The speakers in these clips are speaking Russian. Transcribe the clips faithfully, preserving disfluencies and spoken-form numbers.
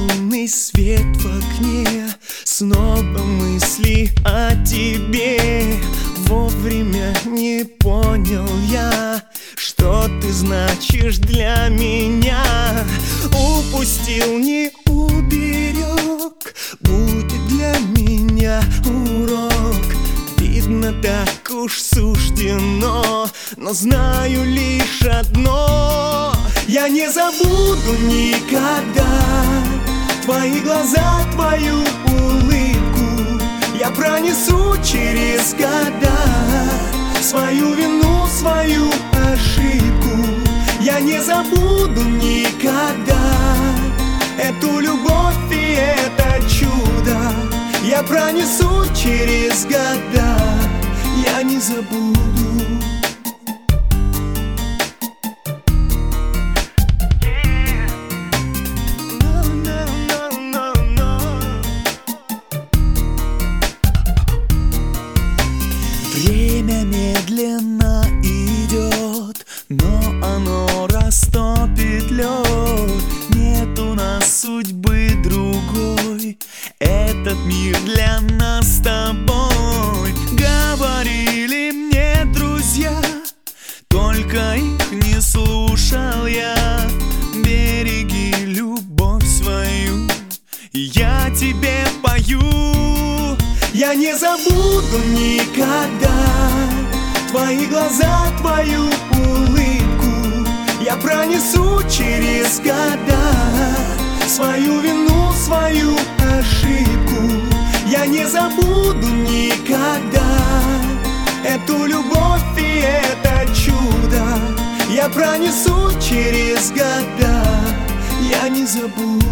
лунный свет в окне, снова мысли о тебе. Вовремя не понял я, что ты значишь для меня. Упустил, не уберег, будет для меня урок. Видно, так уж суждено, но знаю лишь одно: я не забуду никогда твои глаза, твою улыбку. Я пронесу через года свою вину, свою ошибку. Я не забуду никогда эту любовь и это чудо. Я пронесу через года, я не забуду. Время медленно идет, но оно растопит лед. Нет у нас судьбы другой, этот мир для нас с тобой. Говорили мне друзья, только их не слушал я. Береги любовь свою, я тебе пою. Я не забуду никогда твои глаза, твою улыбку. Я пронесу через года свою вину, свою ошибку. Я не забуду никогда эту любовь и это чудо. Я пронесу через года, я не забуду.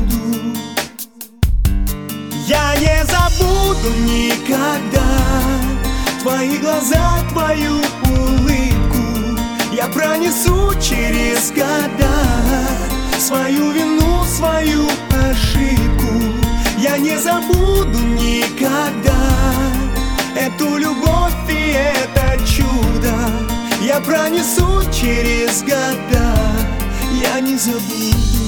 Я не забуду никогда твои глаза, твою улыбку. Я пронесу через года свою вину, свою ошибку. Я не забуду никогда эту любовь и это чудо. Я пронесу через года, я не забуду.